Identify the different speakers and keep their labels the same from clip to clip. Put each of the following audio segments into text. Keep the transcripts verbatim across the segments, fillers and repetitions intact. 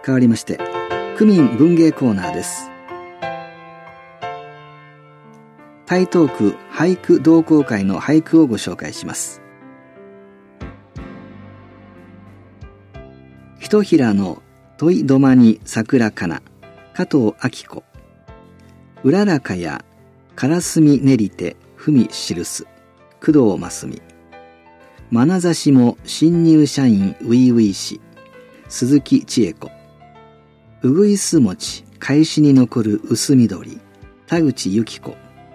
Speaker 1: 変わりまして区民文芸コーナーです。台東区俳句同好会の俳句をご紹介します。ひとひらの問いどまに桜かな、加藤明子。うららかやからすみ練りてふみ記す、工藤真澄。まなざしも新入社員ういういし、鈴木千恵子。うぐいす餅返しに残る薄緑、田口由紀子。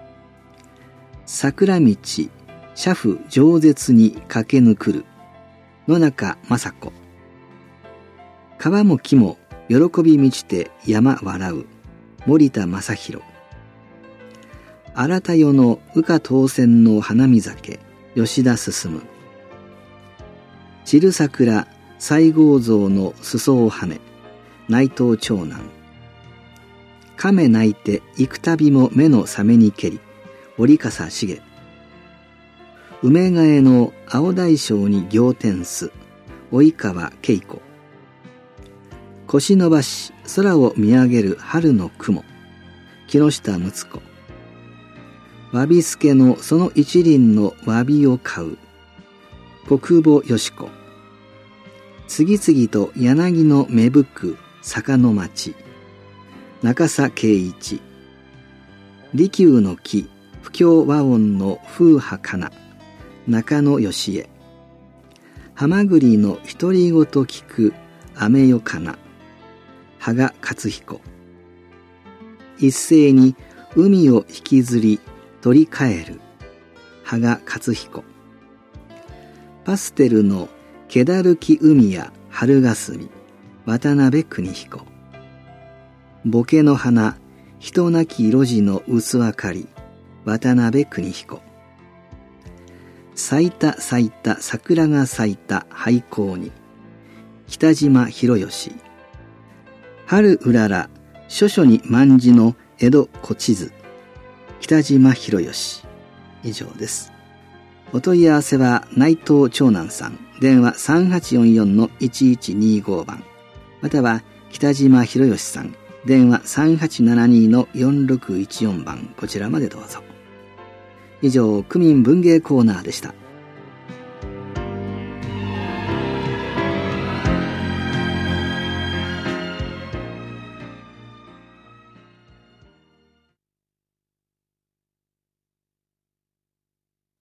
Speaker 1: 桜道車夫饒舌に駆け抜くる、野中雅子。川も木も喜び満ちて山笑う、森田正宏。新田代の羽化当選の花見酒、吉田進。散る桜西郷像の裾をはね、内藤長男。亀鳴いて幾度も目の覚めにけり、折笠茂。梅替えの青大将に仰天す、及川恵子。腰伸ばし空を見上げる春の雲、木下睦子。わびすけのその一輪のわびを買う、国母よし子。次々と柳の芽吹く坂の町、中佐圭一。利休の木不協和音の風波かな、中野義恵。はまぐりの独り言聞く雨よかな、羽賀勝彦。一斉に海を引きずり取り帰る、羽賀勝彦。パステルの気だるき海や春霞、渡辺邦彦。ボケの花人なき路地の薄明かり、渡辺邦彦。咲いた咲いた桜が咲いた廃校に、北島博義。春うらら諸々に卍の江戸古地図、北島博義。以上です。お問い合わせは内藤長男さん、電話 さんはちよんよんのいちいちにご 番、または北島博義さん、電話 さんはちななにのよんろくいちよん 番、こちらまでどうぞ。以上、区民文芸コーナーでした。